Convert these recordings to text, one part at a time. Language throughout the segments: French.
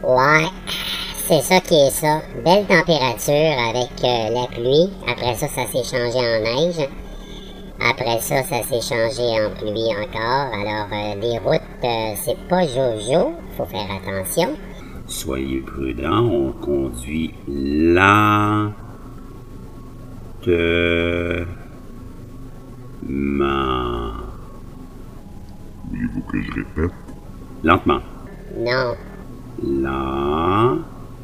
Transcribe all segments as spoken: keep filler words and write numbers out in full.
Ouais, c'est ça qui est ça. Belle température avec euh, la pluie. Après ça, ça s'est changé en neige. Après ça, ça s'est changé en pluie encore. Alors, euh, les routes, euh, c'est pas jojo. Faut faire attention. Soyez prudents, on conduit lentement. Voulez-vous que je répète? Lentement. Non. Lentement.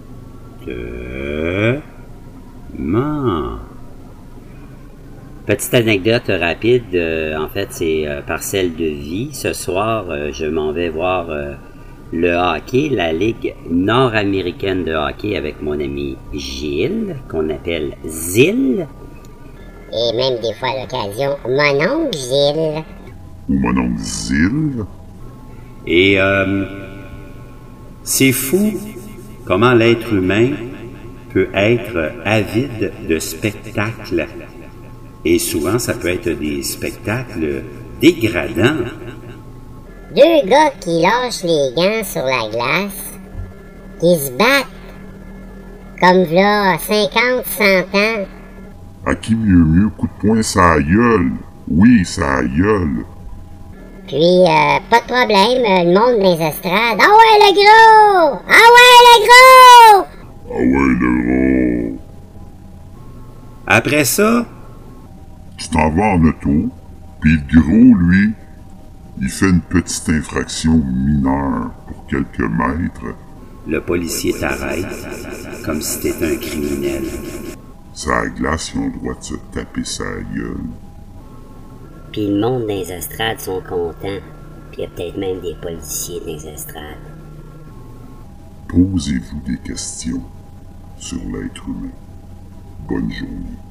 Petite anecdote rapide, euh, en fait, c'est euh, parcelle de vie. Ce soir, euh, je m'en vais voir euh, le hockey, la Ligue nord-américaine de hockey avec mon ami Gilles, qu'on appelle Zil. Et même des fois à l'occasion, mon oncle Gilles. Ou mon oncle Zil? Et euh, c'est fou comment l'être humain peut être avide de spectacles. Et souvent, ça peut être des spectacles dégradants. Deux gars qui lâchent les gants sur la glace, qui se battent comme v'là cinquante, cent ans. À qui mieux mieux, coup de poing ça gueule. Oui, ça gueule. Puis, euh, pas de problème, euh, le monde des estrades. Ah ouais, le gros! Ah ouais, le gros! Ah ouais, le gros. Après ça, Tu t'en vas en auto, puis le gros, lui, il fait une petite infraction mineure pour quelques mètres. le policier t'arrête comme si t'étais un criminel. Ça glace, ils ont le droit de se taper sa gueule. Puis le monde des estrades sont contents. Puis il y a peut-être même des policiers des estrades. Posez-vous des questions sur l'être humain. Bonne journée.